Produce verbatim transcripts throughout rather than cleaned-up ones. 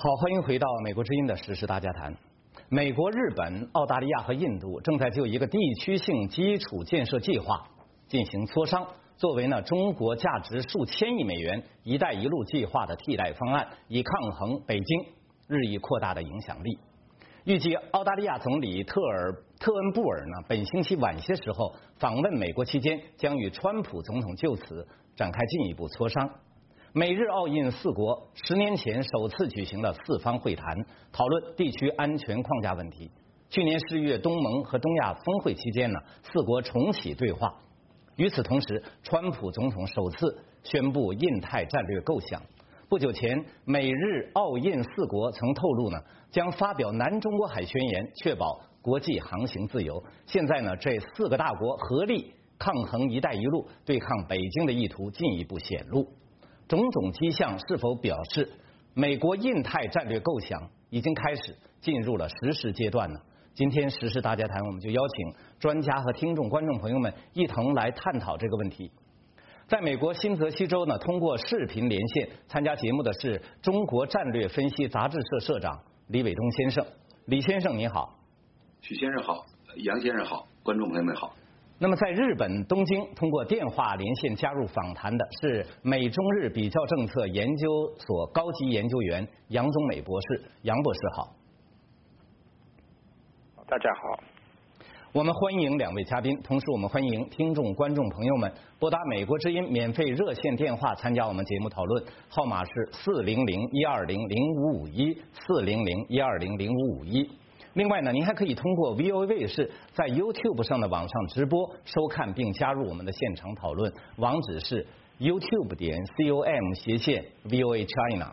好，欢迎回到美国之音的时事大家谈。美国、日本、澳大利亚和印度正在就一个地区性基础建设计划进行磋商，作为呢中国价值数千亿美元“一带一路”计划的替代方案，以抗衡北京日益扩大的影响力。预计澳大利亚总理特尔特恩布尔呢，本星期晚些时候访问美国期间，将与川普总统就此展开进一步磋商。美日澳印四国十年前首次举行了四方会谈，讨论地区安全框架问题。去年十一月东盟和东亚峰会期间呢，四国重启对话。与此同时，川普总统首次宣布印太战略构想。不久前，美日澳印四国曾透露呢，将发表南中国海宣言，确保国际航行自由。现在呢，这四个大国合力抗衡“一带一路”，对抗北京的意图进一步显露。种种迹象是否表示美国印太战略构想已经开始进入了实施阶段呢？今天时事大家谈，我们就邀请专家和听众观众朋友们一同来探讨这个问题。在美国新泽西州呢，通过视频连线参加节目的是中国战略分析杂志社社长李伟东先生。李先生您好。 许先生好，杨先生好，观众朋友们好。 那么，在日本东京通过电话连线加入访谈的是美中日比较政策研究所高级研究员杨宗美博士。杨博士好。 大家好。 我们欢迎两位嘉宾，同时我们欢迎听众观众朋友们拨打美国之音免费热线电话参加我们节目讨论，号码是四零零一二零零五五一四零零一二零零五五一。另外呢，您还可以通过 V O A 卫视在 YouTube 上的网上直播收看并加入我们的现场讨论，网址是 YouTube 点 com 斜线 V O A China。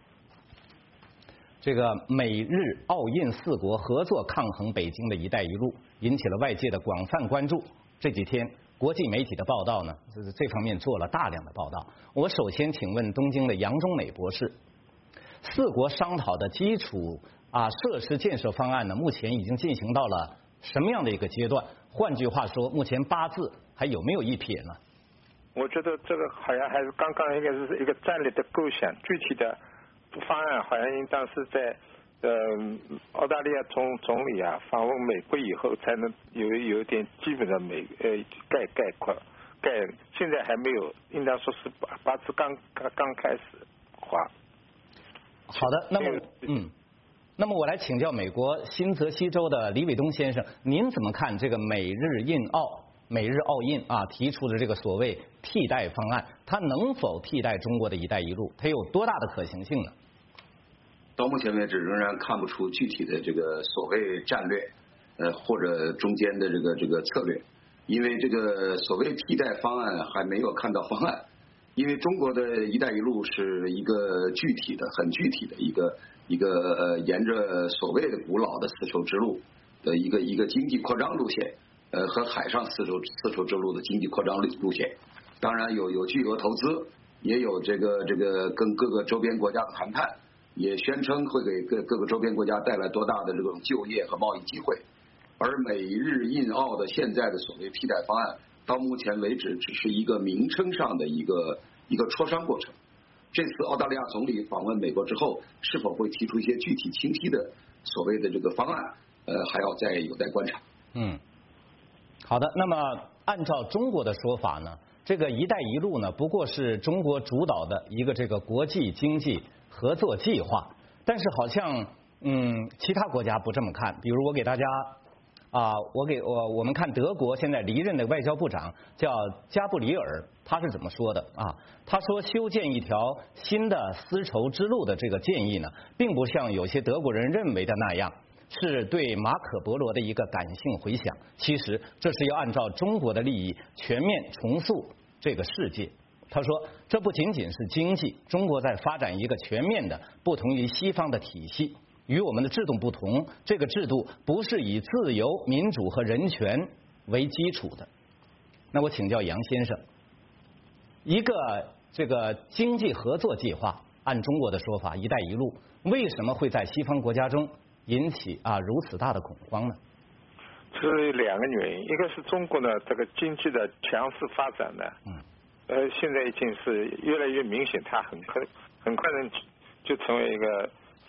这个美日澳印四国合作抗衡北京的一带一路，引起了外界的广泛关注。这几天国际媒体的报道呢，这方面做了大量的报道。我首先请问东京的杨宗美博士，四国商讨的基础啊设施建设方案呢，目前已经进行到了什么样的一个阶段？换句话说，目前八字还有没有一撇呢？ 我觉得这个好像还是刚刚应该是一个战略的构想，具体的方案好像应当是在呃澳大利亚总总理啊访问美国以后才能有有一点基本的美呃概概括概，现在还没有，应当说是八八字刚刚刚开始画。 好的，那么嗯。那么我来请教美国新泽西州的李伟东先生，您怎么看这个美日印澳、美日澳印啊提出的这个所谓替代方案？它能否替代中国的一带一路？它有多大的可行性呢？ 到目前为止，仍然看不出具体的这个所谓战略，呃或者中间的这个这个策略，因为这个所谓替代方案还没有看到方案。因为中国的一带一路是一个具体的、很具体的一个一个呃，沿着所谓的古老的丝绸之路的一个一个经济扩张路线，呃，和海上丝绸丝绸之路的经济扩张路路线。当然有有巨额投资，也有这个这个跟各个周边国家的谈判，也宣称会给各各个周边国家带来多大的这种就业和贸易机会。而美日印澳的现在的所谓替代方案，到目前为止只是一个名称上的一个一个磋商过程。这次澳大利亚总理访问美国之后，是否会提出一些具体清晰的所谓的这个方案，呃，还要再有待观察。 嗯，好的。那么按照中国的说法呢，这个“一带一路”呢，不过是中国主导的一个这个国际经济合作计划，但是好像嗯，其他国家不这么看。比如我给大家。啊，我给我我们看德国现在离任的外交部长叫加布里尔，他是怎么说的啊？他说修建一条新的丝绸之路的这个建议呢，并不像有些德国人认为的那样，是对马可波罗的一个感性回响。其实这是要按照中国的利益全面重塑这个世界。他说，这不仅仅是经济，中国在发展一个全面的、不同于西方的体系。与我们的制度不同，这个制度不是以自由、民主和人权为基础的。那我请教杨先生，一个这个经济合作计划，按中国的说法“一带一路”，为什么会在西方国家中引起啊如此大的恐慌呢？ 是两个原因，一个是中国呢这个经济的强势发展呢，嗯，呃，现在已经是越来越明显，它很快很快能就成为一个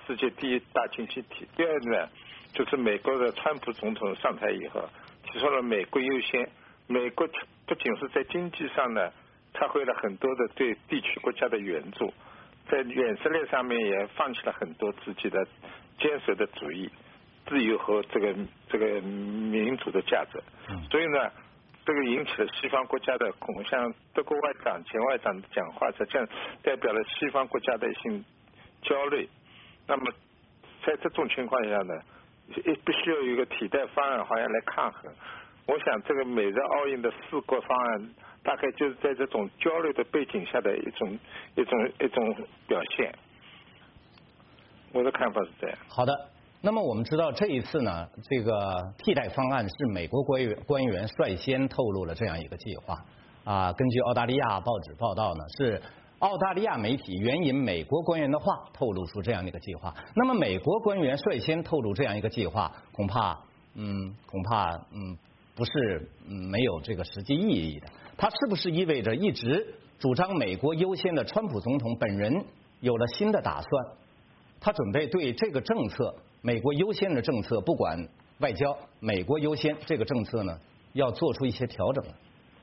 世界第一大经济体。第二呢，就是美国的川普总统上台以后，提出了美国优先。美国不仅是在经济上呢，撤回了很多的对地区国家的援助，在远策略上面也放弃了很多自己的坚守的主义、自由和这个这个民主的价值。所以呢，这个引起了西方国家的恐慌。像德国外长、前外长的讲话，实际上代表了西方国家的一些焦虑。那么在这种情况下呢，必须要有一个替代方案，好像来抗衡。我想这个美日奥运的四国方案，大概就是在这种焦虑的背景下的一种一种一种表现。我的看法是这样。 好的，那么我们知道这一次呢，这个替代方案是美国官员官员率先透露了这样一个计划啊。根据澳大利亚报纸报道呢，是澳大利亚媒体援引美国官员的话透露出这样的一个计划。那么美国官员率先透露这样一个计划，恐怕嗯恐怕嗯。不是嗯没有这个实际意义的，它是不是意味着一直主张美国优先的川普总统本人有了新的打算？他准备对这个政策，美国优先的政策，不管外交，美国优先这个政策呢，要做出一些调整了。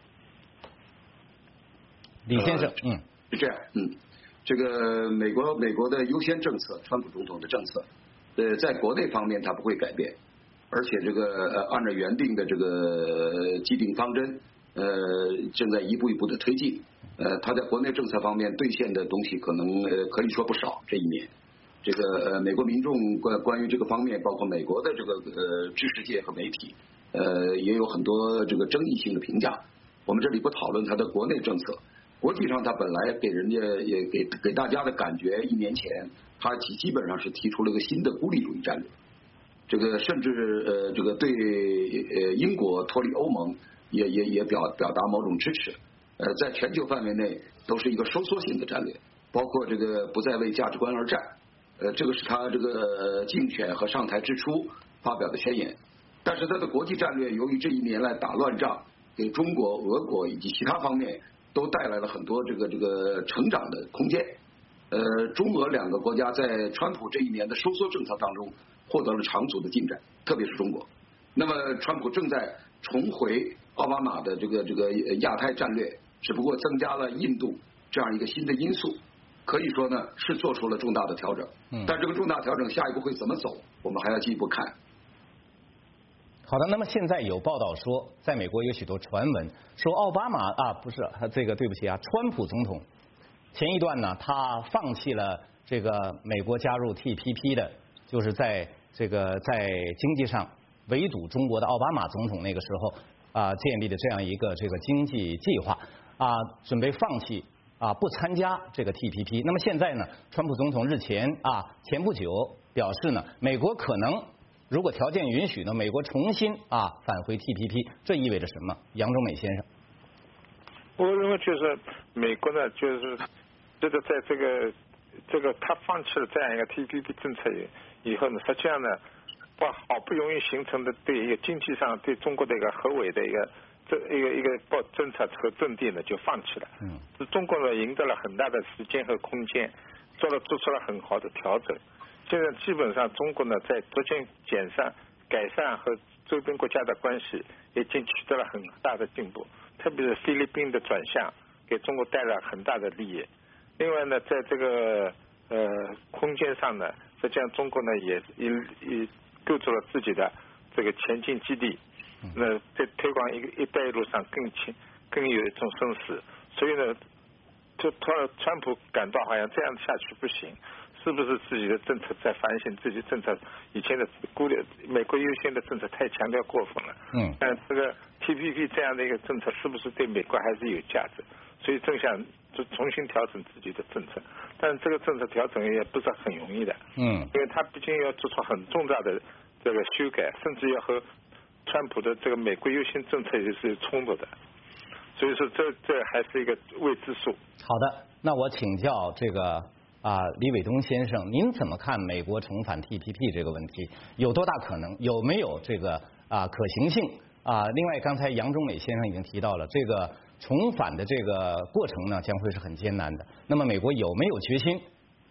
李先生， 呃、嗯，是这样，嗯，这个美国美国的优先政策，川普总统的政策，呃，在国内方面它不会改变。而且这个呃按照原定的这个既定方针，呃正在一步一步的推进。呃，他在国内政策方面兑现的东西可能呃可以说不少。这一年，这个呃美国民众关关于这个方面，包括美国的这个呃知识界和媒体，呃也有很多这个争议性的评价。我们这里不讨论他的国内政策，国际上他本来给人家也给给大家的感觉，一年前他基基本上是提出了一个新的孤立主义战略。这个甚至呃，这个对呃英国脱离欧盟也也也表表达某种支持，呃，在全球范围内都是一个收缩性的战略，包括这个不再为价值观而战，呃，这个是他这个竞选和上台之初发表的宣言。但是他的国际战略由于这一年来打乱仗，给中国、俄国以及其他方面都带来了很多这个这个成长的空间。呃，中俄两个国家在川普这一年的收缩政策当中获得了长足的进展，特别是中国。那么，川普正在重回奥巴马的这个这个亚太战略，只不过增加了印度这样一个新的因素，可以说呢是做出了重大的调整。嗯，但这个重大调整下一步会怎么走，我们还要进一步看。 好的，那么现在有报道说，在美国有许多传闻说奥巴马啊，不是这个，对不起啊，川普总统前一段呢，他放弃了这个美国加入 T P P 的，就是在这个在经济上围堵中国的奥巴马总统那个时候啊建立的这样一个这个经济计划啊，准备放弃啊不参加这个 T P P。那么现在呢，川普总统日前啊前不久表示呢，美国可能如果条件允许呢，美国重新啊返回 T P P， 这意味着什么？杨忠美先生， 我认为就是美国呢，就是这个在这个这个他放弃了这样一个 T P P 政策以后呢，实际上呢，把好不容易形成的对一个经济上对中国的一个合围的一个这一个一个报政策和阵地呢，就放弃了。嗯，是中国呢赢得了很大的时间和空间，做了做出了很好的调整。现在基本上中国呢在逐渐减善、改善和周边国家的关系已经取得了很大的进步，特别是菲律宾的转向给中国带来很大的利益。另外呢，在这个呃空间上呢，实际上中国呢也也也构筑了自己的这个前进基地，那在推广一个一带一路上更清更有一种声势。所以呢，就川川普感到好像这样下去不行。是不是自己的政策在反省自己政策以前的孤立美国优先的政策太强调过分了？嗯，但这个 T P P 这样的一个政策是不是对美国还是有价值？所以正想就重新调整自己的政策，但这个政策调整也不是很容易的。嗯，因为他毕竟要做出很重大的这个修改，甚至要和川普的这个美国优先政策也是有冲突的。所以说这这还是一个未知数。 好的，那我请教这个。啊，李伟东先生，您怎么看美国重返 T P P 这个问题？有多大可能？有没有这个啊可行性？啊，另外刚才杨忠美先生已经提到了，这个重返的这个过程呢，将会是很艰难的。那么美国有没有决心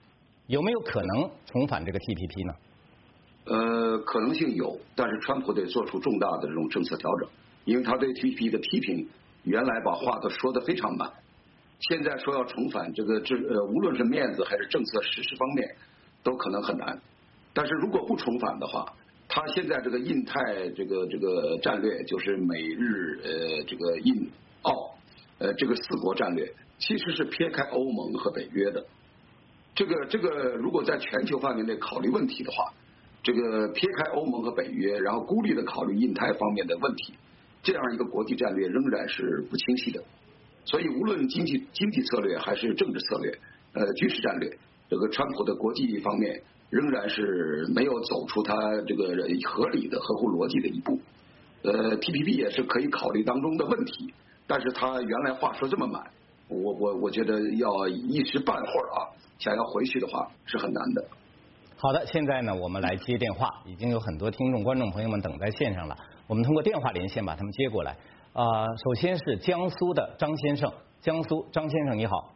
有没有可能重返这个 T P P 呢？ 呃，可能性有，但是川普得做出重大的这种政策调整，因为他对 T P P 的批评原来把话都说得非常满，现在说要重返这个这呃，无论是面子还是政策实施方面，都可能很难。但是如果不重返的话，他现在这个印太这个这个战略，就是美日呃这个印澳呃这个四国战略，其实是撇开欧盟和北约的。这个这个如果在全球范围内考虑问题的话，这个撇开欧盟和北约，然后孤立的考虑印太方面的问题，这样一个国际战略仍然是不清晰的。所以无论经济经济策略还是政治策略，呃军事战略，这个川普的国际方面仍然是没有走出他这个合理的合乎逻辑的一步。呃 T P P 也是可以考虑当中的问题，但是他原来话说这么满，我我我觉得要一时半会儿啊，想要回去的话是很难的。 好的，现在呢我们来接电话，已经有很多听众观众朋友们等在线上了，我们通过电话连线把他们接过来。啊、呃，首先是江苏的张先生，江苏张先生你好。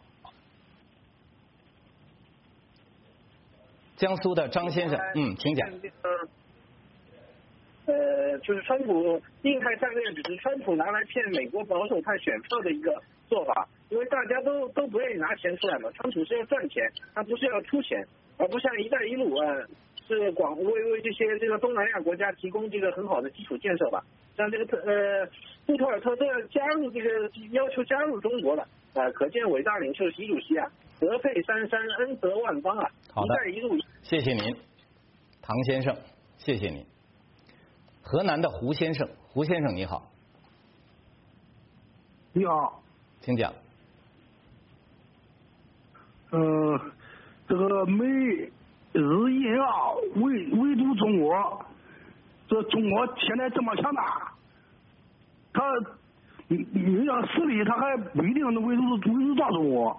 江苏的张先生，嗯，请讲。 呃，就是川普印太战略只是川普拿来骗美国保守派选票的一个做法，因为大家都都不愿意拿钱出来嘛，川普是要赚钱，他不是要出钱，而不像一带一路啊、呃，是广为为这些这个东南亚国家提供这个很好的基础建设吧。像这个特呃杜特尔特都要加入这个要求加入中国了，啊、呃，可见伟大领袖习主席啊，德配三山，恩泽万邦啊。 好的， 一带一路， 谢谢您，唐先生，谢谢您。河南的胡先生，胡先生你好。 你好， 请讲。 呃，这个美日印澳围围堵中国，这中国现在这么强大，他你你要实力，他还不一定能围堵围堵到中国。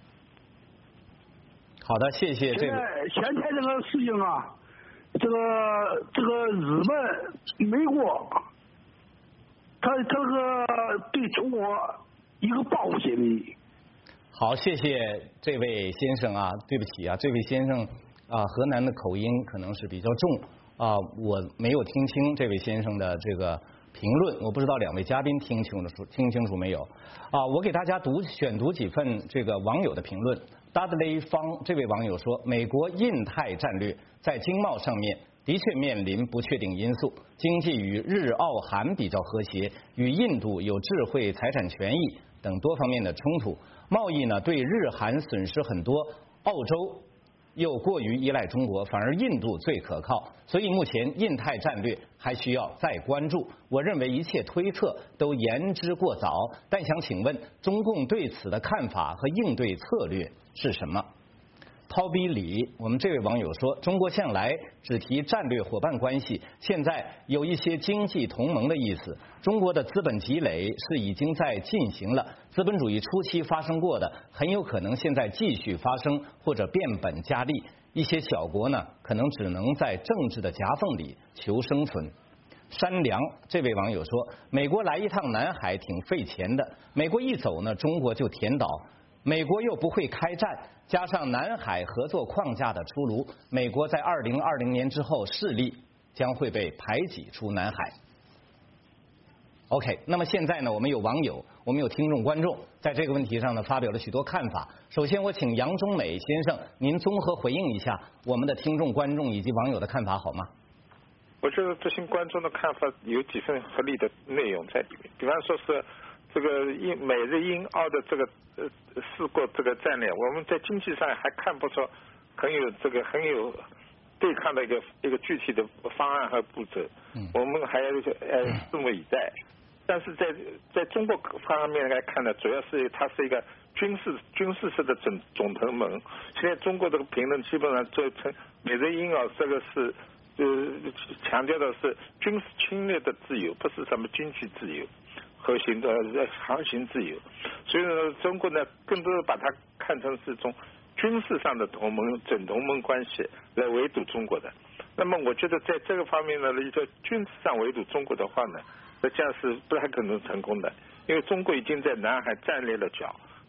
好的，谢谢这个。 现在现在这个事情啊，这个这个日本、美国，他他这个对中国一个报复心理。 好，谢谢这位先生啊，对不起啊，这位先生啊，河南的口音可能是比较重啊，我没有听清这位先生的这个评论，我不知道两位嘉宾听清楚听清楚没有啊？我给大家读选读几份这个网友的评论。Dudley 方这位网友说，美国印太战略在经贸上面的确面临不确定因素，经济与日澳韩比较和谐，与印度有智慧财产权益等多方面的冲突，贸易呢对日韩损失很多，澳洲又过于依赖中国，反而印度最可靠，所以目前印太战略还需要再关注。我认为一切推测都言之过早，但想请问中共对此的看法和应对策略是什么？涛比里，我们这位网友说，中国向来只提战略伙伴关系，现在有一些经济同盟的意思。中国的资本积累是已经在进行了，资本主义初期发生过的，很有可能现在继续发生或者变本加厉。一些小国呢，可能只能在政治的夹缝里求生存。山良这位网友说，美国来一趟南海挺费钱的，美国一走呢，中国就填岛。美国又不会开战，加上南海合作框架的出炉，美国在二零二零年之后势力将会被排挤出南海。OK， 那么现在呢，我们有网友，我们有听众观众在这个问题上呢发表了许多看法。首先，我请杨中美先生您综合回应一下我们的听众观众以及网友的看法，好吗？ 我觉得这些观众的看法有几分合理的内容在里面，比方说是这个印美日印澳的这个呃四国这个战略，我们在经济上还看不出很有这个很有对抗的一个一个具体的方案和步骤，嗯、我们还要呃拭目以待。但是在在中国方面来看呢，主要是它是一个军事军事式的总总同盟。现在中国这个评论基本上做成美日印澳这个是呃强调的是军事侵略的自由，不是什么经济自由。和行的航行自由，所以呢，中国呢更多的把它看成是从军事上的同盟、准同盟关系来围堵中国的。那么，我觉得在这个方面呢，一个军事上围堵中国的话呢，那这样是不太可能成功的，因为中国已经在南海站立了脚，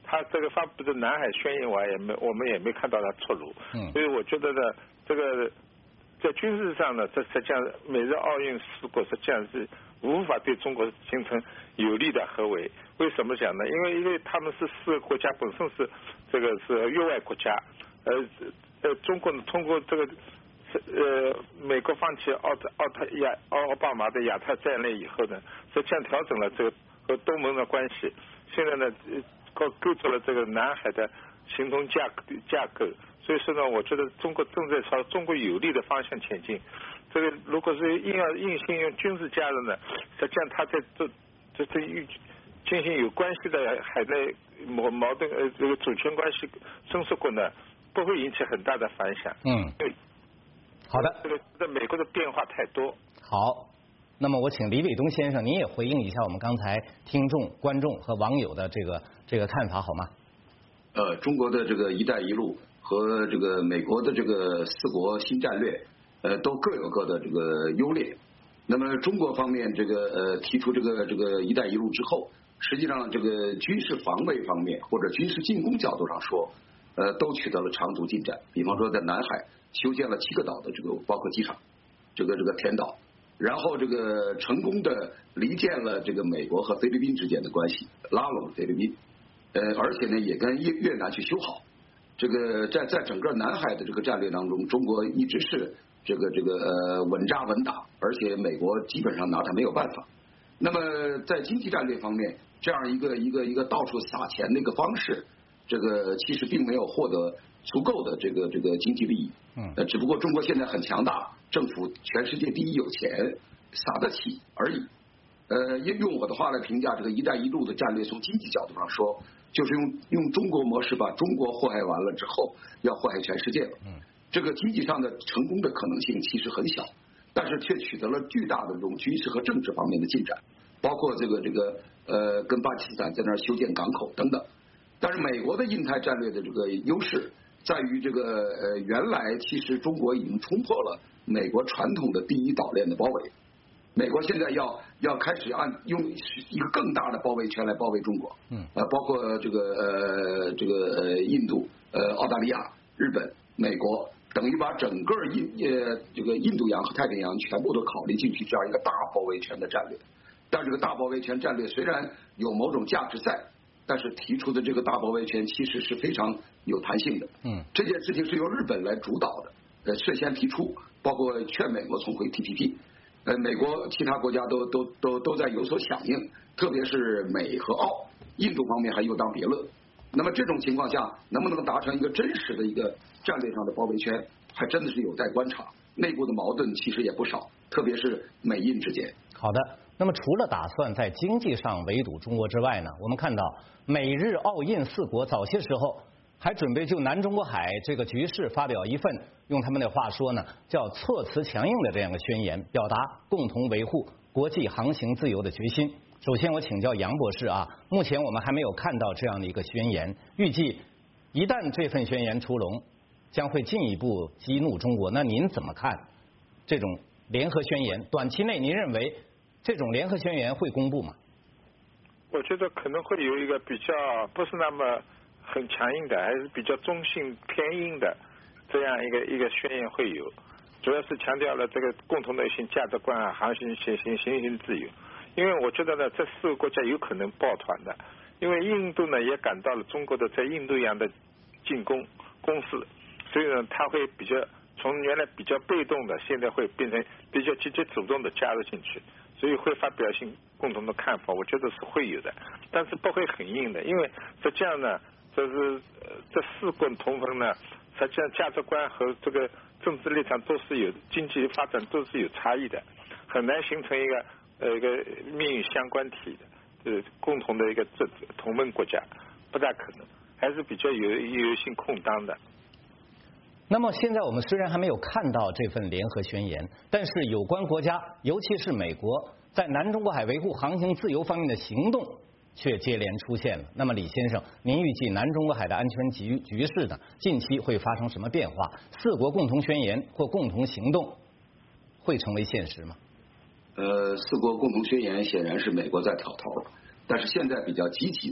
他这个发布的南海宣言，我也没我们也没看到他出炉。嗯，所以我觉得呢，这个在军事上呢，这实际上美日奥运四国实际上是无法对中国形成有力的合围。为什么讲呢？因为因为他们是四个国家本身是这个是域外国家，呃呃，中国呢通过这个呃美国放弃奥特奥特亚奥巴马的亚太战略以后呢，实际上调整了这个和东盟的关系。现在呢，构构筑了这个南海的行动架架构，所以说呢，我觉得中国正在朝中国有利的方向前进。这个如果是硬要硬性用军事介入呢，实际上他在这这这进行有关系的海内矛矛盾呃这个主权关系伸缩国呢，不会引起很大的反响。 嗯，对，好的， 这个在美国的变化太多。 好。那么我请李伟东先生，您也回应一下我们刚才听众、观众和网友的这个这个看法好吗？ 呃，中国的这个“一带一路”和这个美国的这个四国新战略，呃，都各有各的这个优劣。那么中国方面这个呃提出这个这个“一带一路”之后，实际上这个军事防卫方面或者军事进攻角度上说，呃，都取得了长足进展。比方说在南海修建了七个岛的这个包括机场，这个这个填岛。然后这个成功的离间了这个美国和菲律宾之间的关系，拉拢菲律宾，呃，而且呢也跟越越南去修好。这个在在整个南海的这个战略当中，中国一直是这个这个呃稳扎稳打，而且美国基本上拿他没有办法。那么在经济战略方面，这样一个一个一个到处撒钱的一个方式，这个其实并没有获得足够的这个这个经济利益。嗯，呃，只不过中国现在很强大。政府全世界第一有钱，撒得起而已。呃，用我的话来评价这个“一带一路”的战略，从经济角度上说，就是用用中国模式把中国祸害完了之后，要祸害全世界了。嗯，这个经济上的成功的可能性其实很小，但是却取得了巨大的这种军事和政治方面的进展，包括这个这个呃跟巴基斯坦在那儿修建港口等等。但是美国的印太战略的这个优势在于这个呃原来其实中国已经冲破了美国传统的第一岛链的包围，美国现在要要开始按用一个更大的包围圈来包围中国，嗯，呃，包括这个呃这个呃印度、呃澳大利亚、日本、美国，等于把整个印呃这个印度洋和太平洋全部都考虑进去，这样一个大包围圈的战略。但这个大包围圈战略虽然有某种价值在，但是提出的这个大包围圈其实是非常有弹性的，嗯，这件事情是由日本来主导的，呃，率先提出。包括劝美国重回 T P P， 呃，美国其他国家都都都都在有所响应，特别是美和澳，印度方面还有当别论。那么这种情况下，能不能达成一个真实的一个战略上的包围圈，还真的是有待观察。内部的矛盾其实也不少，特别是美印之间。 好的，那么除了打算在经济上围堵中国之外呢，我们看到美日澳印四国早些时候还准备就南中国海这个局势发表一份用他们的话说呢，叫措辞强硬的这样的宣言，表达共同维护国际航行自由的决心。首先我请教杨博士啊，目前我们还没有看到这样的一个宣言，预计一旦这份宣言出笼，将会进一步激怒中国。那您怎么看这种联合宣言？短期内您认为这种联合宣言会公布吗？ 我觉得可能会有一个比较不是那么很强硬的，还是比较中性偏硬的这样一个一个宣言会有，主要是强调了这个共同的一些价值观啊，航行行行行行自由。因为我觉得呢，这四个国家有可能抱团的，因为印度呢也感到了中国的在印度洋的进攻攻势，所以呢，他会比较从原来比较被动的，现在会变成比较积极主动的加入进去，所以会发表性共同的看法，我觉得是会有的，但是不会很硬的，因为实际上呢，这是这四国同盟呢，实际上价值观和这个政治立场都是有，经济发展都是有差异的，很难形成一个呃一个命运相关体的呃共同的一个这同盟国家，不大可能，还是比较有有性空当的。 那么现在我们虽然还没有看到这份联合宣言，但是有关国家，尤其是美国，在南中国海维护航行自由方面的行动却接连出现了。那么李先生，您预计南中国海的安全局局势呢，近期会发生什么变化？四国共同宣言或共同行动会成为现实吗？ 呃，四国共同宣言显然是美国在挑头，但是现在比较积极的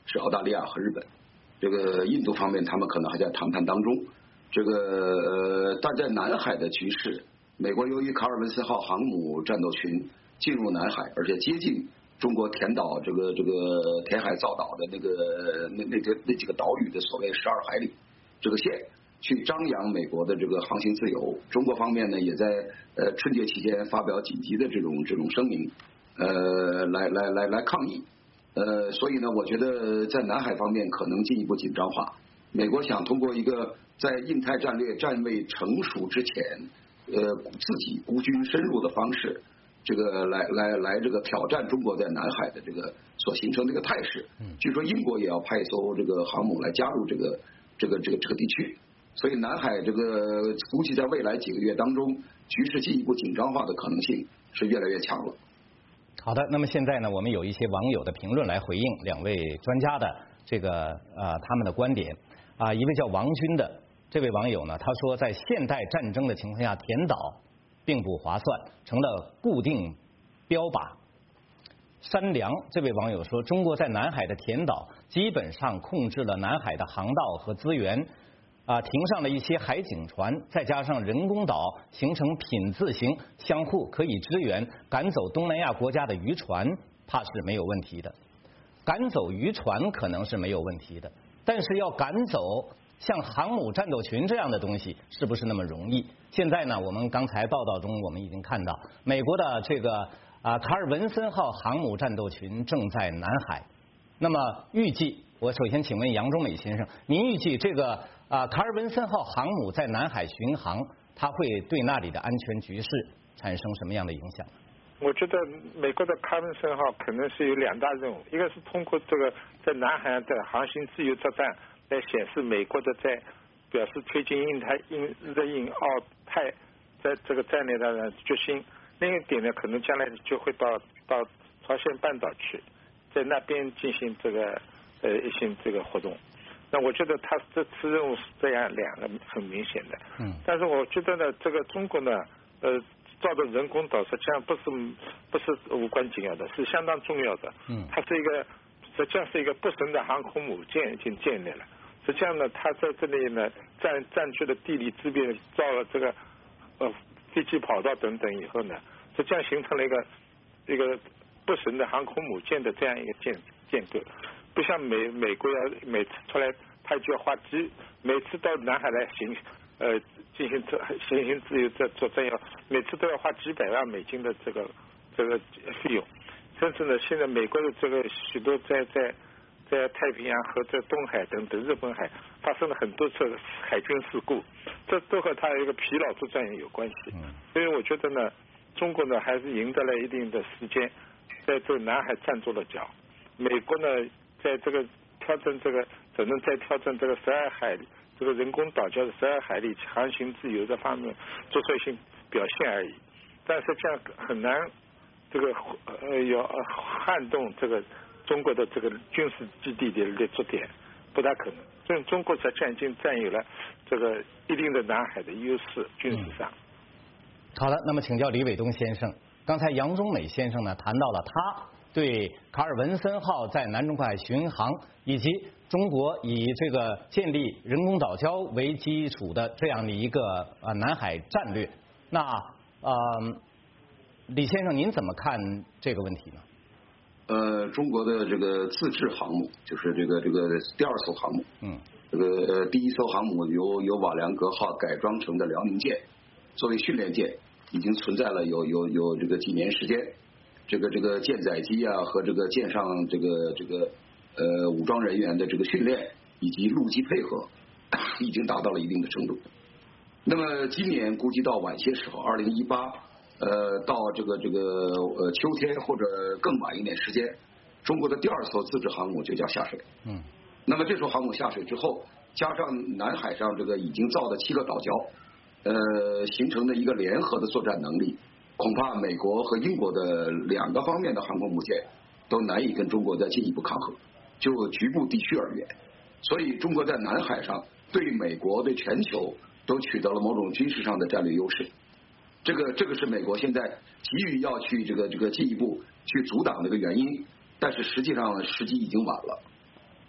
是澳大利亚和日本。这个印度方面，他们可能还在谈判当中。这个呃，但在南海的局势，美国由于卡尔文森号航母战斗群进入南海，而且接近中国填岛这个这个填海造岛的那个那那个那几个岛屿的所谓十二海里这个线，去张扬美国的这个航行自由。中国方面呢，也在呃春节期间发表紧急的这种这种声明，呃，来来来来抗议。呃，所以呢，我觉得在南海方面可能进一步紧张化。美国想通过一个在印太战略战未成熟之前，呃，自己孤军深入的方式，这个来来来这个挑战中国在南海的这个所形成这个态势。据说英国也要派一艘这个航母来加入这个这个这个这个地区，所以南海这个估计在未来几个月当中，局势进一步紧张化的可能性是越来越强了。 好的，那么现在呢，我们有一些网友的评论来回应两位专家的这个呃他们的观点啊、呃，一位叫王军的这位网友呢，他说在现代战争的情况下，填岛并不划算，成了固定标靶。山良这位网友说，中国在南海的填岛基本上控制了南海的航道和资源。啊，停上了一些海警船，再加上人工岛形成品字形，相互可以支援，赶走东南亚国家的渔船，怕是没有问题的。赶走渔船可能是没有问题的，但是要赶走像航母战斗群这样的东西，是不是那么容易？现在呢，我们刚才报道中我们已经看到，美国的这个啊卡尔文森号航母战斗群正在南海。那么预计，我首先请问杨忠美先生，您预计这个？啊，卡尔文森号航母在南海巡航，它会对那里的安全局势产生什么样的影响？ 我觉得美国的卡尔文森号可能是有两大任务，一个是通过这个在南海的航行自由作战来显示美国的在表示推进印太、印日印澳太在这个战略的决心。另一点呢，可能将来就会到到朝鲜半岛去，在那边进行这个呃一些这个活动。那我觉得他这次任务是这样两个很明显的，嗯，但是我觉得呢，这个中国呢，呃，造的人工岛实际上不是不是无关紧要的，是相当重要的，嗯，它是一个实际上是一个不神的航空母舰已经建立了，实际上呢，它在这里呢占占据了地理之便，造了这个呃飞机跑道等等以后呢，实际上形成了一个一个不神的航空母舰的这样一个建建构。不像美美国要每次出来，他就要花几每次到南海来行呃进行这行行自由这作战要每次都要花几百万美金的这个这个费用，甚至呢现在美国的这个许多在在在太平洋和在东海等等日本海发生了很多次海军事故，这都和它一个疲劳作战有关系。所以我觉得呢，中国呢还是赢得了一定的时间，在这个南海站住了脚。美国呢，在这个挑战这个只能在挑战这个十二海里这个人工岛叫十二海里航行自由这方面做出一些表现而已，但是这样很难这个呃要撼动这个中国的这个军事基地的立足点，不大可能。所以中国实际上已经占有了这个一定的南海的优势，军事上。 嗯、好了，那么请教李伟东先生，刚才杨忠美先生呢谈到了他对卡尔文森号在南中国海巡航，以及中国以这个建立人工岛礁为基础的这样的一个呃南海战略。那呃，李先生您怎么看这个问题呢？ 呃，中国的这个自制航母，就是这个这个第二艘航母，嗯，这个呃第一艘航母由由瓦良格号改装成的辽宁舰，作为训练舰，已经存在了有有有这个几年时间。这个这个舰载机啊和这个舰上这个这个呃武装人员的这个训练以及陆基配合，已经达到了一定的程度。那么今年估计到晚些时候，二零一八。呃，到这个这个呃秋天或者更晚一点时间，中国的第二艘自制航母就将下水。嗯，那么这艘航母下水之后，加上南海上这个已经造的七个岛礁，呃，形成的一个联合的作战能力，恐怕美国和英国的两个方面的航空母舰都难以跟中国再进一步抗衡。就局部地区而言，所以中国在南海上对美国对全球都取得了某种军事上的战略优势。这个这个是美国现在急于要去这个这个进一步去阻挡的一个原因，但是实际上时机已经晚了。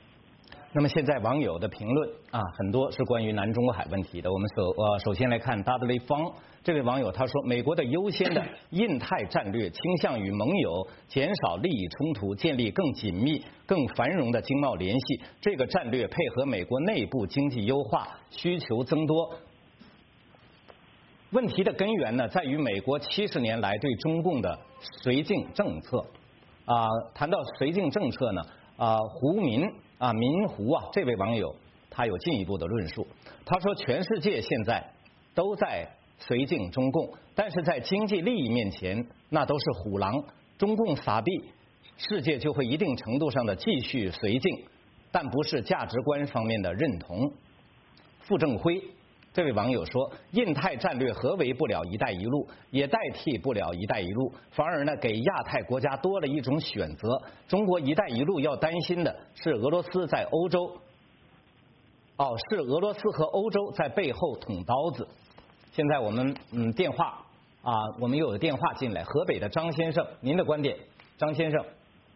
那么现在网友的评论啊，很多是关于南中国海问题的。我们首呃首先来看 W 方这位网友，他说，美国的优先的印太战略倾向于盟友，减少利益冲突，建立更紧密、更繁荣的经贸联系。这个战略配合美国内部经济优化、需求增多。问题的根源呢，在于美国七十年来对中共的绥靖政策。啊，谈到绥靖政策呢，啊，胡民啊，民胡啊，这位网友他有进一步的论述。他说，全世界现在都在绥靖中共，但是在经济利益面前，那都是虎狼。中共撒币，世界就会一定程度上的继续绥靖，但不是价值观方面的认同。傅政辉这位网友说，印太战略何为不了一带一路，也代替不了一带一路，反而呢给亚太国家多了一种选择。中国一带一路要担心的是俄罗斯在欧洲，哦，是俄罗斯和欧洲在背后捅刀子。现在我们嗯电话啊，我们又有电话进来，河北的张先生，您的观点，张先生。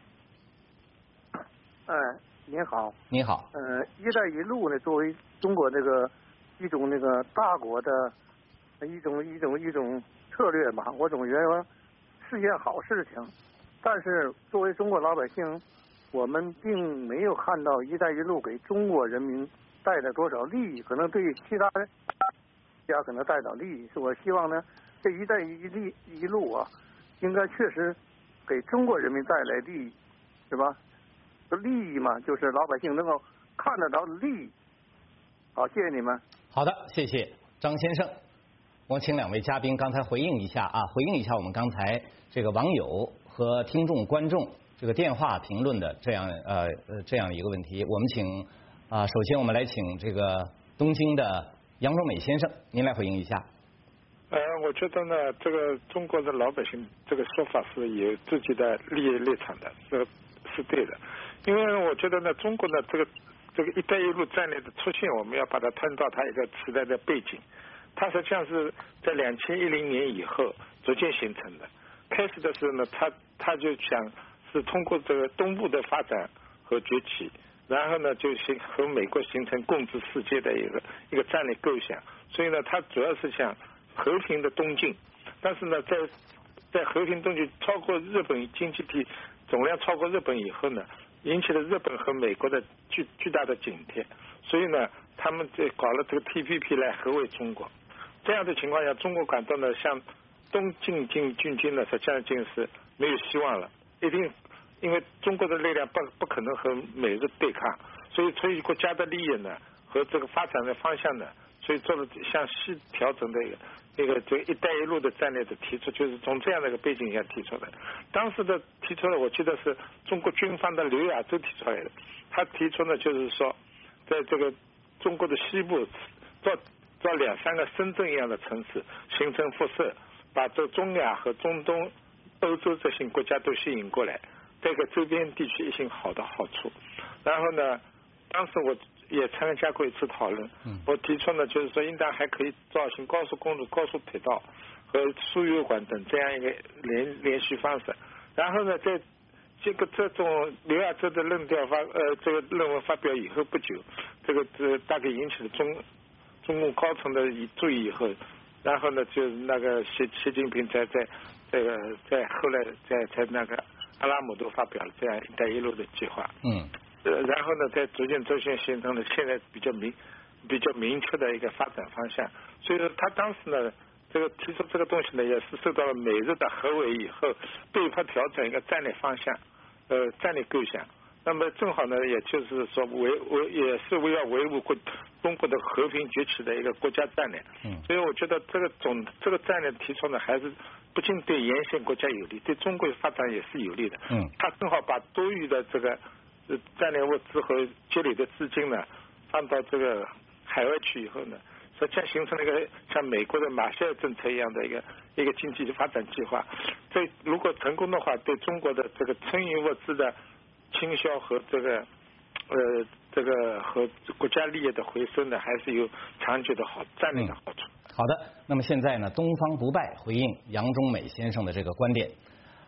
哎，您好。 您好。 呃，一带一路呢，作为中国这个一种那个大国的一种一种一种策略吧，我总觉得是件好事情。但是作为中国老百姓，我们并没有看到一带一路给中国人民带来多少利益，可能对其他国家可能带到利益。我希望呢，这一带一利一路啊，应该确实给中国人民带来利益，是吧？利益嘛，就是老百姓能够看得到利益。好，谢谢你们。 好的，谢谢张先生。我请两位嘉宾刚才回应一下啊，回应一下我们刚才这个网友和听众观众这个电话评论的这样呃呃这样一个问题。我们请啊，首先我们来请这个东京的杨忠美先生，您来回应一下。 呃，我觉得呢，这个中国的老百姓这个说法是有自己的利益立场的，是是对的。因为我觉得呢，中国的这个这个“一带一路”战略的出现，我们要把它推到它一个时代的背景。它实际上是在两千一零年以后逐渐形成的。开始的时候呢，它它就想是通过这个东部的发展和崛起，然后呢就形和美国形成共治世界的一个一个战略构想。所以呢，它主要是想和平的东进，但是呢，在在和平东进超过日本经济体总量超过日本以后呢，引起了日本和美国的巨巨大的警惕，所以呢，他们在搞了这个 T P P 来合围中国。这样的情况下，中国感到呢，向东进进进军呢，实际上就是没有希望了。一定因为中国的力量不不可能和美日对抗，所以出于国家的利益呢和这个发展的方向呢，所以做了向西调整的一个一个这个“一带一路”的战略的提出，就是从这样的一个背景下提出的。当时的提出的，我记得是中国军方的刘亚洲提出来的。他提出呢，就是说，在这个中国的西部造造两三个深圳一样的城市，形成辐射，把这中亚和中东、欧洲这些国家都吸引过来，这个周边地区一些好的好处。然后呢，当时我也参加过一次讨论，我提出呢，就是说应当还可以造行高速公路、高速铁道和输油管等这样一个连连续方式。然后呢，在这个这种刘亚洲的论调发呃这个论文发表以后不久，这个这大概引起了中中共高层的注意以后，然后呢，就那个习习近平在在这个在后来在在那个阿拉姆都发表了这样“一带一路”的计划。 嗯。 呃，然后呢，在逐渐逐渐形成了现在比较明比较明确的一个发展方向。所以说，他当时呢，这个提出这个东西呢，也是受到了美日的合围以后，被迫调整一个战略方向，呃，战略构想。那么正好呢，也就是说维维也是为了维护国中国的和平崛起的一个国家战略。 嗯。 所以我觉得这个总这个战略提出呢，还是不仅对沿线国家有利，对中国发展也是有利的。 嗯。 他正好把多余的这个战略物资和积累的资金呢，放到这个海外去以后呢，实际上形成了一个像美国的马歇尔政策一样的一个一个经济发展计划。这如果成功的话，对中国的这个剩余物资的倾销和这个呃这个和国家利益的回收呢，还是有长久的好战略的好处。 嗯、好的，那么现在呢，东方不败回应杨忠美先生的这个观点。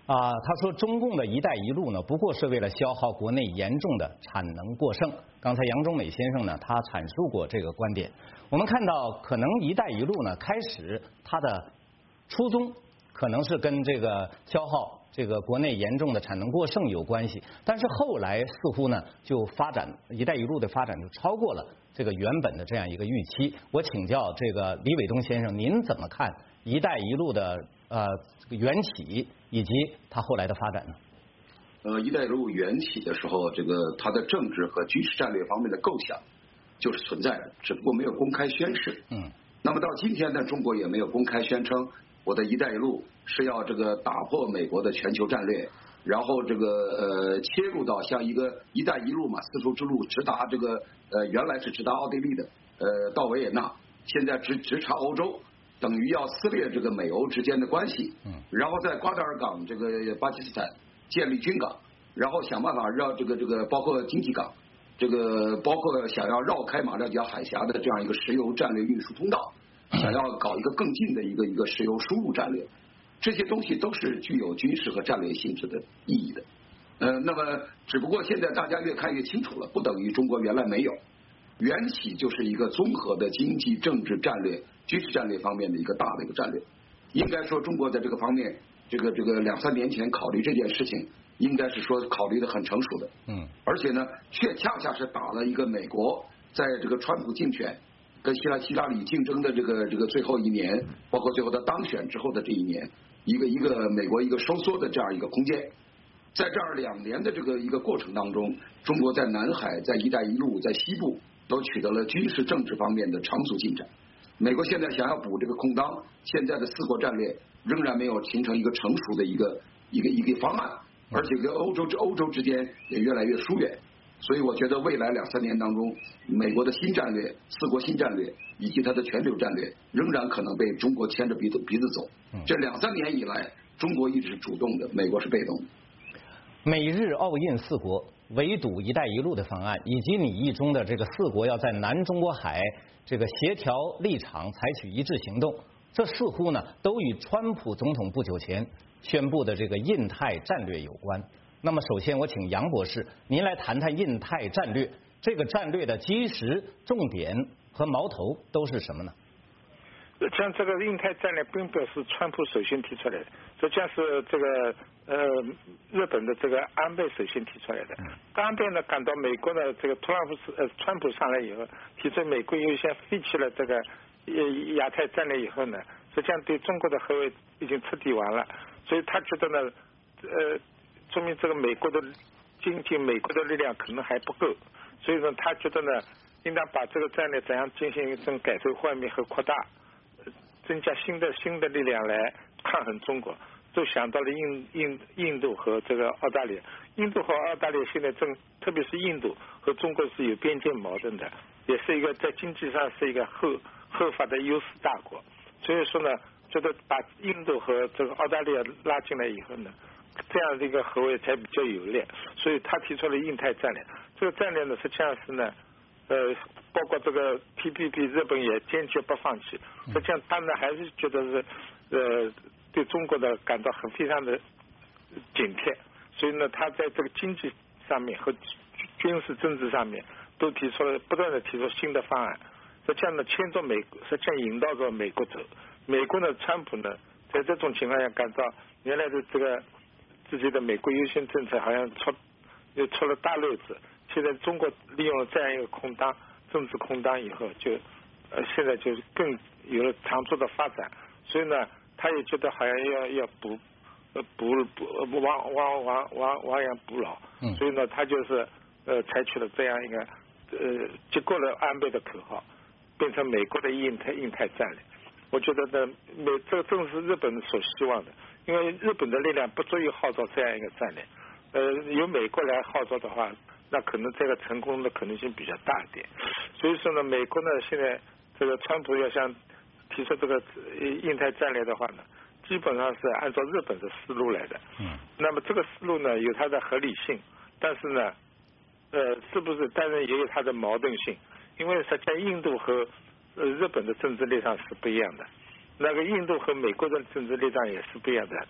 啊，他说中共的一带一路呢，不过是为了消耗国内严重的产能过剩。刚才杨忠美先生呢，他阐述过这个观点。我们看到，可能一带一路呢，开始它的初衷可能是跟这个消耗这个国内严重的产能过剩有关系，但是后来似乎呢，就发展一带一路的发展就超过了这个原本的这样一个预期。我请教这个李伟东先生，您怎么看一带一路的呃缘起以及它后来的发展呢？ 呃，一带一路缘起的时候，这个它的政治和军事战略方面的构想就是存在的，只不过没有公开宣示。 嗯。 那么到今天呢，中国也没有公开宣称我的一带一路是要这个打破美国的全球战略，然后这个呃切入到像一个一带一路嘛，丝绸之路直达这个呃原来是直达奥地利的，呃到维也纳，现在直直插欧洲。等于要撕裂这个美欧之间的关系，嗯，然后在瓜达尔港这个巴基斯坦建立军港，然后想办法让这个这个包括经济港，这个包括想要绕开马六甲海峡的这样一个石油战略运输通道，想要搞一个更近的一个一个石油输入战略，这些东西都是具有军事和战略性质的意义的。呃，那么只不过现在大家越看越清楚了，不等于中国原来没有。缘起就是一个综合的经济、政治战略、军事战略方面的一个大的一个战略。应该说，中国在这个方面，这个这个两三年前考虑这件事情，应该是说考虑的很成熟的。嗯。而且呢，却恰恰是打了一个美国在这个川普竞选跟希拉希拉里竞争的这个这个最后一年，包括最后他当选之后的这一年，一个一个美国一个收缩的这样一个空间。在这儿两年的这个一个过程当中，中国在南海、在一带一路、在西部。都取得了军事政治方面的长足进展。美国现在想要补这个空当，现在的四国战略仍然没有形成一个成熟的一个一个一个方案，而且跟欧洲之欧洲之间也越来越疏远。所以我觉得未来两三年当中，美国的新战略、四国新战略以及它的全球战略，仍然可能被中国牵着鼻子鼻子走。这两三年以来，中国一直是主动的，美国是被动的。 美日澳印四国围堵一带一路的方案，以及拟议中的这个四国要在南中国海这个协调立场采取一致行动，这似乎呢都与川普总统不久前宣布的这个印太战略有关。那么首先我请杨博士您来谈谈印太战略，这个战略的基石、重点和矛头都是什么呢？ 像这个印太战略并不是川普首先提出来的，实际上是这个呃日本的这个安倍首先提出来的。安倍呢感到美国的这个特朗普呃川普上来以后，提出美国优先，废弃了这个亚太战略以后呢，实际上对中国的合围已经彻底完了，所以他觉得呢呃说明这个美国的经济、美国的力量可能还不够，所以说他觉得呢应当把这个战略怎样进行一种改头换面和扩大。增加新的新的力量来抗衡中国，都想到了印印印度和这个澳大利亚。印度和澳大利亚现在正，特别是印度和中国是有边界矛盾的，也是一个在经济上是一个后后发的优势大国。所以说呢，觉得把印度和这个澳大利亚拉进来以后呢，这样的一个合围才比较有力。所以他提出了印太战略。这个战略呢，实际上是呢。呃，包括这个 T P P， 日本也坚决不放弃。实际上，他们还是觉得是呃对中国的感到很非常的警惕，所以呢，他在这个经济上面和军事政治上面都提出了不断的提出新的方案。实际上呢，牵着美国，实际上引导着美国走。美国呢，川普呢，在这种情况下感到原来的这个自己的美国优先政策好像出又出了大漏子。现在中国利用了这样一个空当，政治空当以后，就呃现在就更有了长足的发展，所以呢，他也觉得好像要要补呃补补亡亡亡亡亡羊补牢，嗯，所以呢，他就是呃采取了这样一个呃接过了安倍的口号，变成美国的印太印太战略。我觉得呢，美这个正是日本所希望的，因为日本的力量不足以号召这样一个战略，呃，由美国来号召的话。那可能这个成功的可能性比较大一点，所以说呢，美国呢现在这个川普要想提出这个印太战略的话呢，基本上是按照日本的思路来的。嗯。那么这个思路呢有它的合理性，但是呢，呃，是不是当然也有它的矛盾性？因为实际上印度和呃日本的政治立场是不一样的，那个印度和美国的政治立场也是不一样的。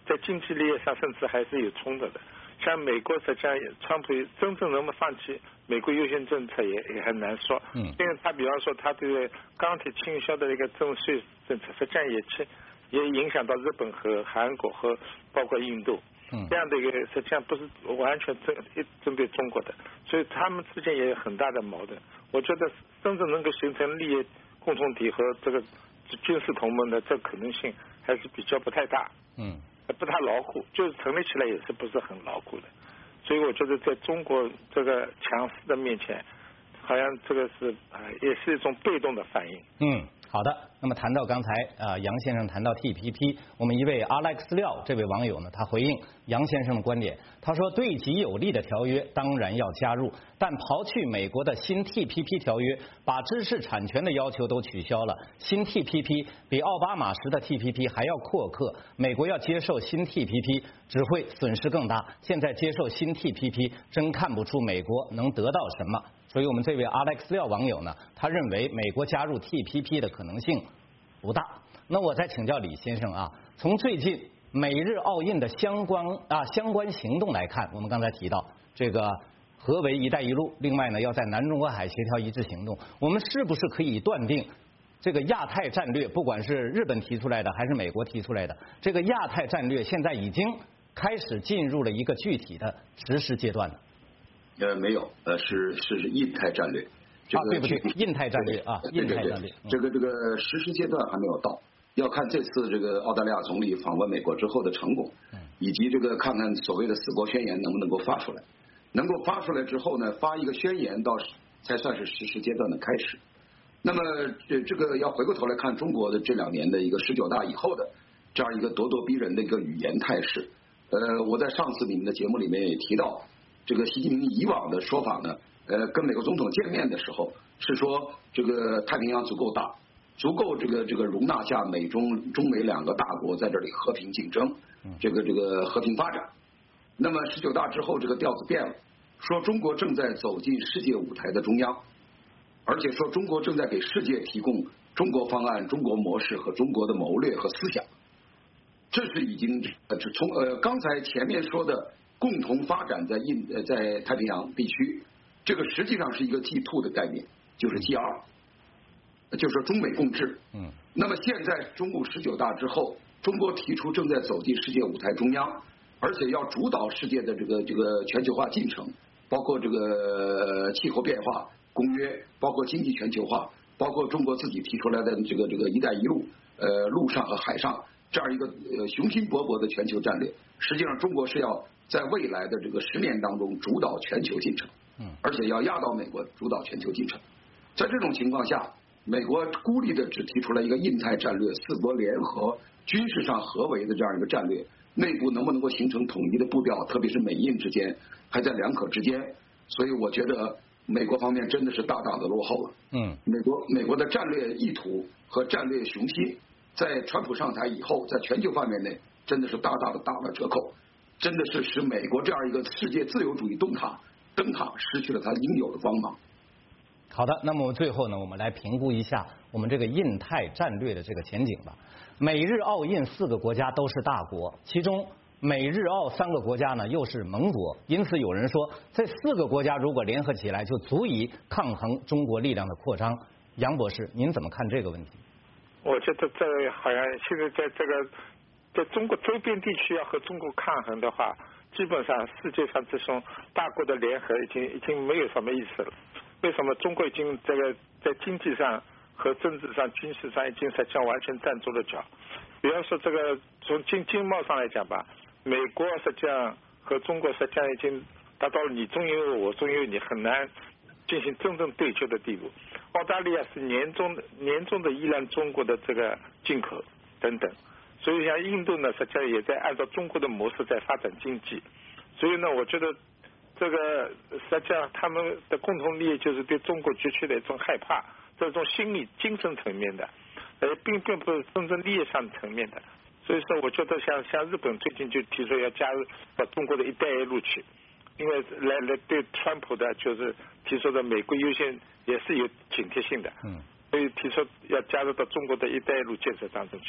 在经济利益上甚至还是有冲突的。像美国实际上，川普真正能不能放弃美国优先政策也也很难说。 嗯， 因为他比方说他对钢铁倾销的一个征税政策，实际上也去也影响到日本和韩国和包括印度。 嗯， 这样的一个实际上不是完全针针对中国的，所以他们之间也有很大的矛盾。我觉得真正能够形成利益共同体和这个军事同盟的这可能性还是比较不太大。 嗯。 不太牢固，就是成立起来也是不是很牢固的，所以我觉得在中国这个强势的面前，好像这个是啊、呃，也是一种被动的反应。 嗯，好的。那么谈到刚才啊、呃，杨先生谈到 T P P， 我们一位 Alex 廖这位网友呢，他回应杨先生的观点，他说对己有利的条约当然要加入，但刨去美国的新 T P P 条约，把知识产权的要求都取消了，新 T P P 比奥巴马时的 T P P 还要苛刻，美国要接受新 T P P 只会损失更大，现在接受新 T P P 真看不出美国能得到什么。所以我们这位 Alex 廖网友呢，他认为美国加入 T P P 的可能性不大。那我再请教李先生啊，从最近美日奥运的相关啊相关行动来看，我们刚才提到这个何为“一带一路”，另外呢要在南中国海协调一致行动，我们是不是可以断定这个亚太战略，不管是日本提出来的还是美国提出来的，这个亚太战略现在已经开始进入了一个具体的实施阶段了？ 呃，没有，呃，是是是印太战略。这个、 啊，对不对？印太战略啊，印太战略。 嗯、这个这个实施阶段还没有到，要看这次这个澳大利亚总理访问美国之后的成果，以及这个看看所谓的四国宣言能不能够发出来。能够发出来之后呢，发一个宣言到才算是实施阶段的开始。那么这这个要回过头来看中国的这两年的一个十九大以后的这样一个咄咄逼人的一个语言态势。呃，我在上次你们的节目里面也提到。这个习近平以往的说法呢，呃，跟美国总统见面的时候是说，这个太平洋足够大，足够这个这个容纳下美中中美两个大国在这里和平竞争，这个这个和平发展。那么十九大之后，这个调子变了，说中国正在走进世界舞台的中央，而且说中国正在给世界提供中国方案、中国模式和中国的谋略和思想。这是已经呃从呃刚才前面说的。共同发展在印呃在太平洋地区，这个实际上是一个 G 二 的概念，就是 G 二，就是说中美共治。 嗯。 那么现在中共十九大之后，中国提出正在走进世界舞台中央，而且要主导世界的这个这个全球化进程，包括这个气候变化公约，包括经济全球化，包括中国自己提出来的这个这个“一带一路”呃陆上和海上这样一个呃雄心勃勃的全球战略。实际上，中国是要在未来的这个十年当中主导全球进程，嗯，而且要压倒美国主导全球进程。在这种情况下，美国孤立的只提出了一个印太战略，四国联合军事上合围的这样一个战略，内部能不能够形成统一的步调，特别是美印之间还在两可之间。所以我觉得美国方面真的是大大的落后了。嗯，美国美国的战略意图和战略雄心，在川普上台以后，在全球范围内真的是大大的打了折扣。真的是使美国这样一个世界自由主义灯塔灯塔失去了它应有的光芒。 好的，那么最后呢，我们来评估一下我们这个印太战略的这个前景吧。美日澳印四个国家都是大国，其中美日澳三个国家呢又是盟国，因此有人说，这四个国家如果联合起来，就足以抗衡中国力量的扩张。杨博士，您怎么看这个问题？ 我觉得这好像现在在这个。在中国周边地区要和中国抗衡的话，基本上世界上这种大国的联合已经已经没有什么意思了。为什么中国已经这个在经济上和政治上、军事上已经实际上完全站住了脚？比方说这个从经经贸上来讲吧，美国实际上和中国实际上已经达到了你中有我，我中有你，很难进行真正对决的地步。澳大利亚是严重的严重的依赖中国的这个进口等等。所以像印度呢，实际上也在按照中国的模式在发展经济。所以呢，我觉得这个实际上他们的共同利益就是对中国攫取的一种害怕，这种心理精神层面的，呃，并并不是真正利益上层面的。所以说，我觉得像像日本最近就提出要加入到中国的一带一路去，因为来来对川普的就是提出的美国优先也是有警惕性的。嗯。所以提出要加入到中国的一带一路建设当中去，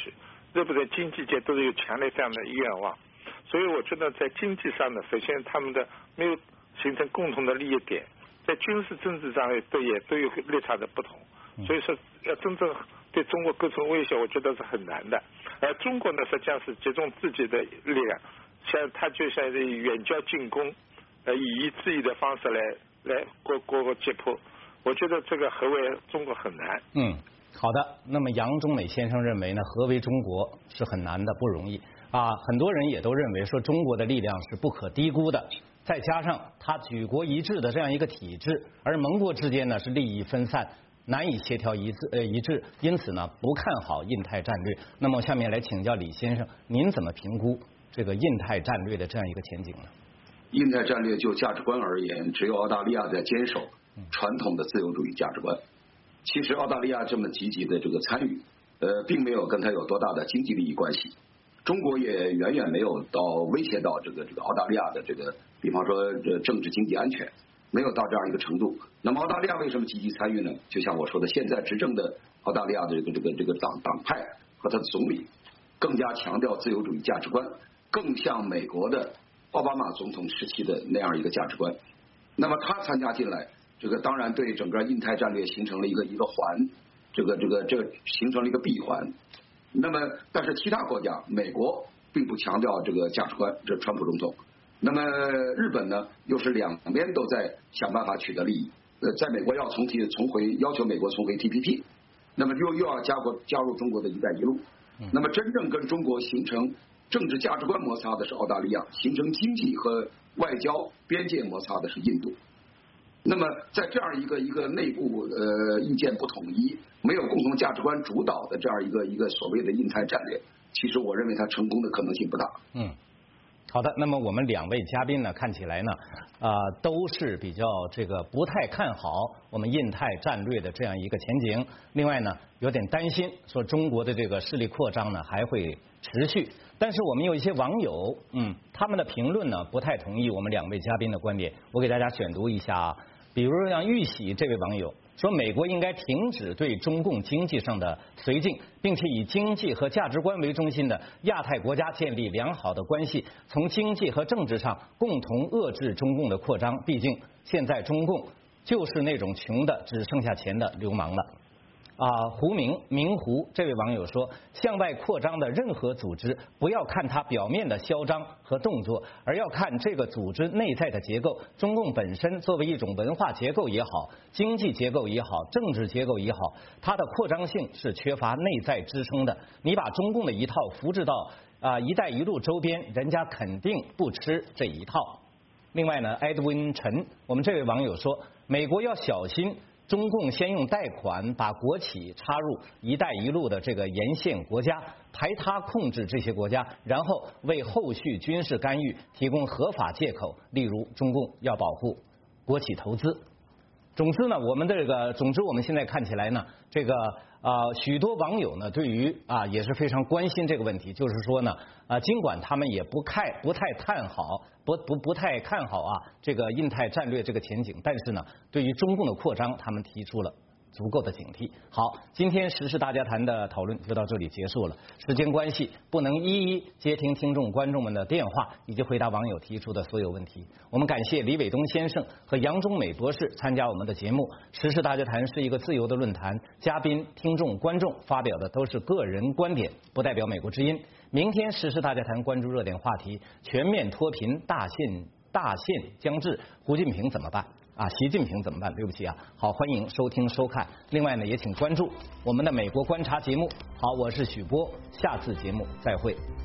日本的经济界都是有强烈这样的愿望，所以我觉得在经济上呢，首先他们的没有形成共同的利益点，在军事政治上也都也都有立场的不同，所以说要真正对中国构成威胁，我觉得是很难的。而中国呢，实际上是集中自己的力量，像他就像远交近攻，呃，以夷制夷的方式来来过过过击破，我觉得这个合围中国很难。 嗯，好的。那么杨中美先生认为呢，合围中国是很难的，不容易啊。很多人也都认为说中国的力量是不可低估的，再加上他举国一致的这样一个体制，而盟国之间呢是利益分散，难以协调一致呃一致，因此呢不看好印太战略。那么下面来请教李先生，您怎么评估这个印太战略的这样一个前景呢？ 印太战略就价值观而言，只有澳大利亚在坚守传统的自由主义价值观。其实澳大利亚这么积极的这个参与，呃，并没有跟它有多大的经济利益关系。中国也远远没有到威胁到这个这个澳大利亚的这个，比方说这政治经济安全，没有到这样一个程度。那么澳大利亚为什么积极参与呢？就像我说的，现在执政的澳大利亚的这个这个这个党党派和他的总理更加强调自由主义价值观，更像美国的奥巴马总统时期的那样一个价值观。那么他参加进来，这个当然对整个印太战略形成了一个一个环，这个这个这个形成了一个闭环。那么但是其他国家，美国并不强调这个价值观，这川普总统。那么日本呢，又是两边都在想办法取得利益。呃，在美国要重提重回要求美国重回 T P P， 那么又又要加国加入中国的一带一路。那么真正跟中国形成政治价值观摩擦的是澳大利亚，形成经济和外交边界摩擦的是印度。那么在这样一个一个内部呃意见不统一、没有共同价值观主导的这样一个一个所谓的印太战略，其实我认为它成功的可能性不大。 嗯，好的。那么我们两位嘉宾呢，看起来呢，啊、呃，都是比较这个不太看好我们印太战略的这样一个前景。另外呢，有点担心说中国的这个势力扩张呢还会持续。但是我们有一些网友，嗯，他们的评论呢不太同意我们两位嘉宾的观点。我给大家选读一下啊，比如像玉玺这位网友说，美国应该停止对中共经济上的绥靖，并且以经济和价值观为中心的亚太国家建立良好的关系，从经济和政治上共同遏制中共的扩张。毕竟现在中共就是那种穷的只剩下钱的流氓了。啊，胡明明胡这位网友说，向外扩张的任何组织，不要看它表面的嚣张和动作，而要看这个组织内在的结构。中共本身作为一种文化结构也好，经济结构也好，政治结构也好，它的扩张性是缺乏内在支撑的。你把中共的一套复制到啊“一带一路”周边，人家肯定不吃这一套。另外呢，埃德温陈，我们这位网友说，美国要小心。中共先用贷款把国企插入“一带一路”的这个沿线国家，排他控制这些国家，然后为后续军事干预提供合法借口。例如，中共要保护国企投资。总之呢，我们的这个，总之我们现在看起来呢，这个啊、呃，许多网友呢对于啊也是非常关心这个问题，就是说呢啊，尽管他们也不太不太看好，不不不太看好啊这个印太战略这个前景，但是呢，对于中共的扩张，他们提出了足够的警惕。好，今天时事大家谈的讨论就到这里结束了。时间关系，不能一一接听听众观众们的电话以及回答网友提出的所有问题。我们感谢李伟东先生和杨中美博士参加我们的节目。时事大家谈是一个自由的论坛，嘉宾、听众、观众发表的都是个人观点，不代表美国之音。明天时事大家谈关注热点话题：全面脱贫大限大限将至，胡锦平怎么办？啊，习近平怎么办？对不起啊，好，欢迎收听收看。另外呢，也请关注我们的美国观察节目。好，我是许波，下次节目再会。